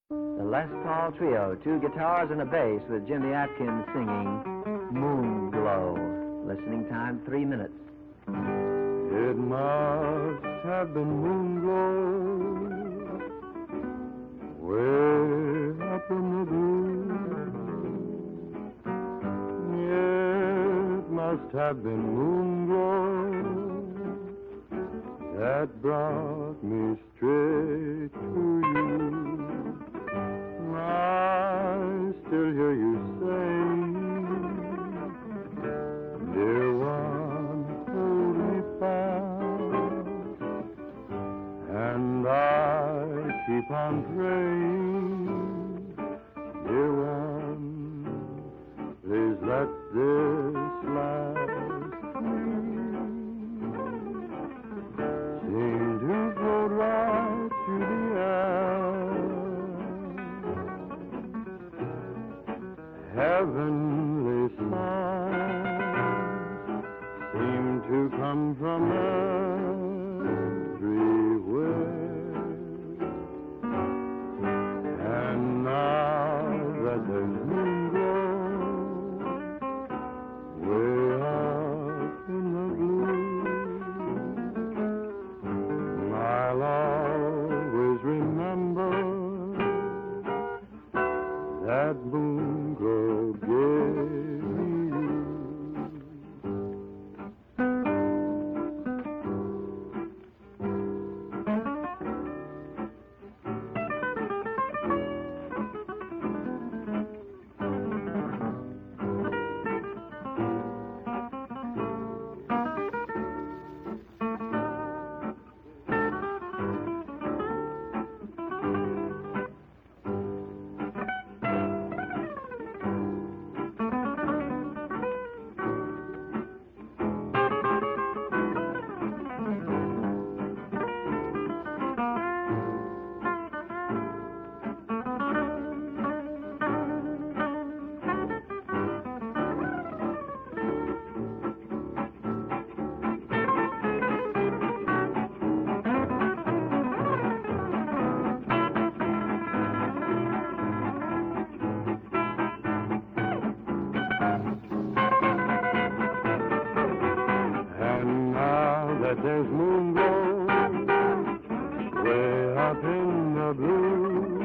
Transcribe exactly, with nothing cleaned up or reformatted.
The Les Paul Trio, two guitars and a bass with Jimmy Atkins singing Moon Glow. Listening time, three minutes. It must have been moon glow way up in the blue. It must have been moon glow that brought me straight to you. I still hear you saying, dear one, hold me fast, and I keep on praying, dear one, please let this last seem to float right through the air. Heavenly sounds seem to come from everywhere. And now that there's moon glow way up in the blue, I'll always remember that moon glow gave me you. That there's moon glow way up in the blue.